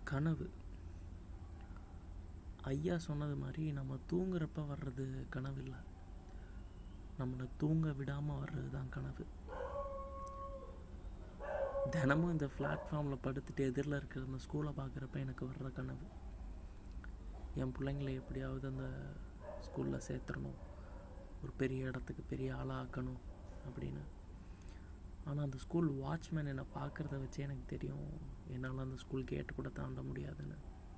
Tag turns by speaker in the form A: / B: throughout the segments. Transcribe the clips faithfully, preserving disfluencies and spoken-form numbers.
A: கனவு. ஐயா சொன்னது மாதிரி நம்ம தூங்குறப்ப வர்றது கனவு இல்லை, நம்மளை தூங்க விடாமல் வர்றது தான் கனவு. தினமும் இந்த பிளாட்ஃபார்மில் படுத்துட்டு எதிரில் இருக்கிற அந்த ஸ்கூலை பார்க்குறப்ப எனக்கு வர்ற கனவு, என் பிள்ளைங்களை எப்படியாவது அந்த ஸ்கூலில் சேர்த்துடணும், ஒரு பெரிய இடத்துக்கு பெரிய ஆளாக ஆக்கணும் அப்படின்னு. ஆனால் அந்த ஸ்கூல் வாட்ச்மேன் என்னை பார்க்குறத வச்சு எனக்கு தெரியும் என்னால் அந்த ஸ்கூல் கேட்டு கூட தாண்ட முடியாதுன்னு.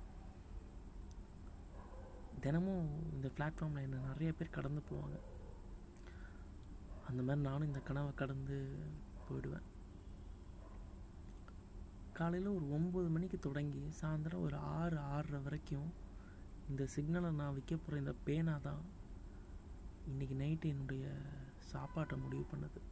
A: தினமும் இந்த பிளாட்ஃபார்மில் என்ன நிறைய பேர் கடந்து போவாங்க. அந்த மாதிரி நானும் இந்த கனவை கடந்து போயிடுவேன். காலையில் ஒரு ஒம்பது மணிக்கு தொடங்கி சாயந்தரம் ஒரு ஆறு ஆறரை வரைக்கும் இந்த சிக்னலை நான் விற்க போகிற இந்த பேனா தான் இன்றைக்கி நைட்டு என்னுடைய சாப்பாட்டை முடிவு பண்ணுது.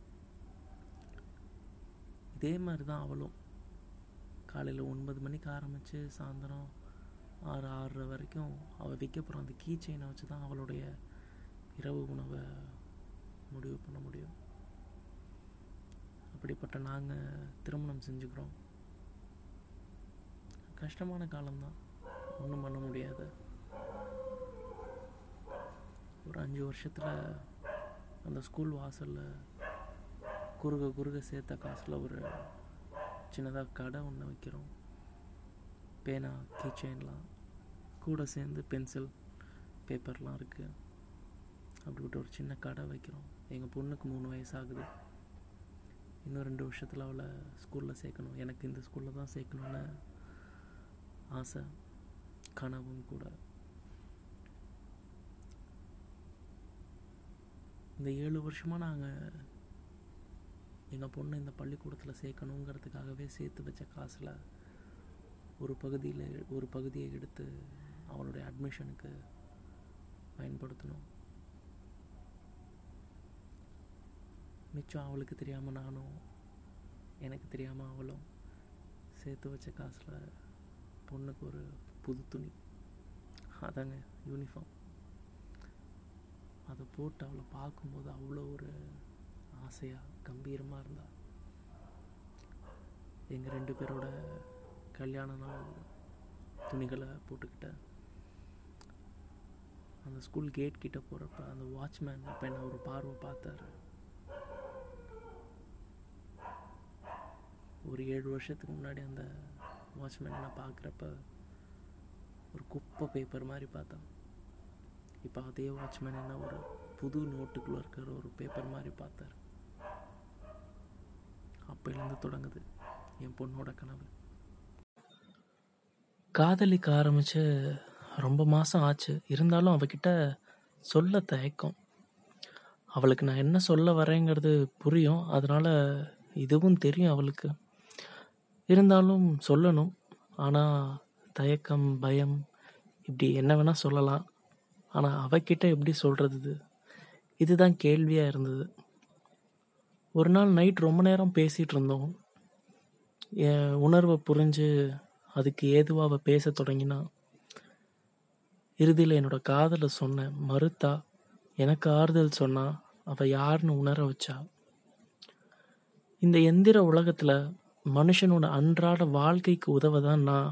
A: இதே மாதிரி தான் அவளும் காலையில் ஒன்பது மணிக்கு ஆரம்பித்து சாயந்தரம் ஆறு ஆறரை வரைக்கும் அவள் விற்க போகிற அந்த கீ செயினை வச்சு தான் அவளுடைய இரவு உணவை முடிவு பண்ண முடியும். அப்படிப்பட்ட நாங்கள் திருமணம் செஞ்சுக்கிறோம். கஷ்டமான காலம்தான், ஒன்றும் பண்ண முடியாது. ஒரு அஞ்சு வருஷத்தில் அந்த ஸ்கூல் வாசலில் குறுக குறுக சேர்த்த காசில் ஒரு சின்னதாக கடை ஒன்று வைக்கிறோம். பேனா, கீச்செயின்லாம் கூட சேர்ந்து பென்சில், பேப்பர்லாம் இருக்குது. அப்படிப்பட்ட ஒரு சின்ன கடை வைக்கிறோம். எங்கள் பொண்ணுக்கு மூணு வயசு ஆகுது. இன்னும் ரெண்டு வருஷத்தில் அவளை ஸ்கூலில் சேர்க்கணும். எனக்கு இந்த ஸ்கூலில் தான் சேர்க்கணுன்னு ஆசை, கனவும் கூட. இந்த ஏழு வருஷமாக நாங்கள் எங்கள் பொண்ணை இந்த பள்ளிக்கூடத்தில் சேர்க்கணுங்கிறதுக்காகவே சேர்த்து வச்ச காசில் ஒரு பகுதியில் ஒரு பகுதியை எடுத்து அவளுடைய அட்மிஷனுக்கு பயன்படுத்தணும். மிச்சம் அவளுக்கு தெரியாமல் நானும், எனக்கு தெரியாமல் அவளும் சேர்த்து வச்ச காசில் பொண்ணுக்கு ஒரு புது துணி, அதாங்க யூனிஃபார்ம், அதை போட்டு அவளை பார்க்கும்போது அவ்வளோ ஒரு ஆசையாக கம்பீரமாக இருந்தா. எங்கள் ரெண்டு பேரோட கல்யாண நாள் துணிகளை போட்டுக்கிட்டேன். அந்த ஸ்கூல் கேட் கிட்ட போகிறப்ப அந்த வாட்ச்மேன் அப்போ என்ன ஒரு பார்வை பார்த்தாரு. ஒரு ஏழு வருஷத்துக்கு முன்னாடி அந்த வாட்ச்மேன் என்ன பார்க்குறப்ப ஒரு குப்பை பேப்பர் மாதிரி பார்த்தான். இப்போ அதே வாட்ச்மேன் என்ன ஒரு புது நோட்டுக்குள்ளே இருக்கிற ஒரு பேப்பர் மாதிரி பார்த்தார். அப்போலேருந்து தொடங்குது என் பொண்ணோட கனவு. காதலிக்க ஆரம்பித்து ரொம்ப மாதம் ஆச்சு. இருந்தாலும் அவகிட்ட சொல்ல தயக்கம். அவளுக்கு நான் என்ன சொல்ல வரேங்கிறது புரியும், அதனால் இதுவும் தெரியும் அவளுக்கு. இருந்தாலும் சொல்லணும். ஆனால் தயக்கம், பயம், இப்படி என்ன வேணால் சொல்லலாம். ஆனால் அவகிட்ட எப்படி சொல்கிறது, இதுதான் கேள்வியாக இருந்தது. ஒரு நாள் நைட் ரொம்ப நேரம் பேசிகிட்டு இருந்தோம். என் உணர்வை புரிஞ்சு அதுக்கு ஏதுவாக அவள் பேச தொடங்கினா. இறுதியில் என்னோடய காதலை சொன்னேன். மறுத்தா, எனக்கு ஆறுதல் சொன்னா, அவள் யாருன்னு உணர வச்சா. இந்த எந்திர உலகத்தில் மனுஷனோட அன்றாட வாழ்க்கைக்கு உதவதான் நான்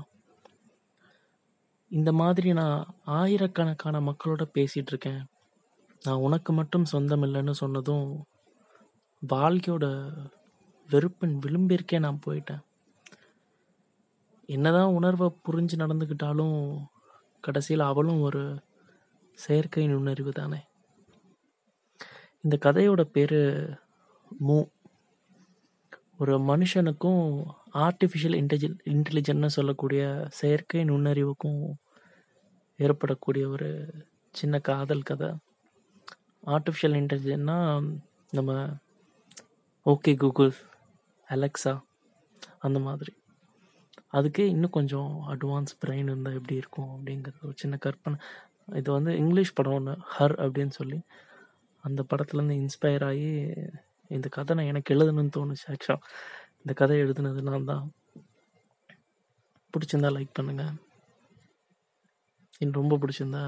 A: இந்த மாதிரி நான் ஆயிரக்கணக்கான மக்களோட பேசிகிட்டு இருக்கேன். நான் உனக்கு மட்டும் சொந்தம் இல்லைன்னு சொன்னதும் வாழ்க்கையோட வெறுப்பின் விளிம்பிற்கே நான் போயிட்டேன். என்னதான் உணர்வை புரிஞ்சு நடந்துக்கிட்டாலும் கடைசியில் அவளும் ஒரு செயற்கை நுண்ணறிவு தானே. இந்த கதையோட பேர் மூ. ஒரு மனுஷனுக்கும் ஆர்டிஃபிஷியல் இன்டெலிஜென் இன்டெலிஜென்ட்னு சொல்லக்கூடிய செயற்கை நுண்ணறிவுக்கும் ஏற்படக்கூடிய ஒரு சின்ன காதல் கதை. ஆர்டிஃபிஷியல் இன்டெலிஜென்ட்னா நம்ம ஓகே கூகுள், அலெக்ஸா அந்த மாதிரி. அதுக்கே இன்னும் கொஞ்சம் அட்வான்ஸ் பிரெயின் இருந்தால் எப்படி இருக்கும் அப்படிங்கிறது ஒரு சின்ன கற்பனை. இது வந்து இங்கிலீஷ் படம் ஒன்று, ஹர் அப்படின்னு சொல்லி, அந்த படத்துலேருந்து இன்ஸ்பயர் ஆகி இந்த கதை நான் எனக்கு எழுதணும்னு தோணுச்சு. ஆக்சுவலாக இந்த கதை எழுதுனது நான் தான். பிடிச்சிருந்தா லைக் பண்ணுங்கள், எனக்கு ரொம்ப பிடிச்சிருந்தா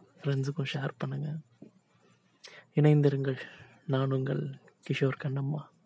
A: ஃப்ரெண்ட்ஸுக்கும் ஷேர் பண்ணுங்கள். இணைந்திருங்கள். நான் உங்கள் கிஷோர் கண்ணம்மா.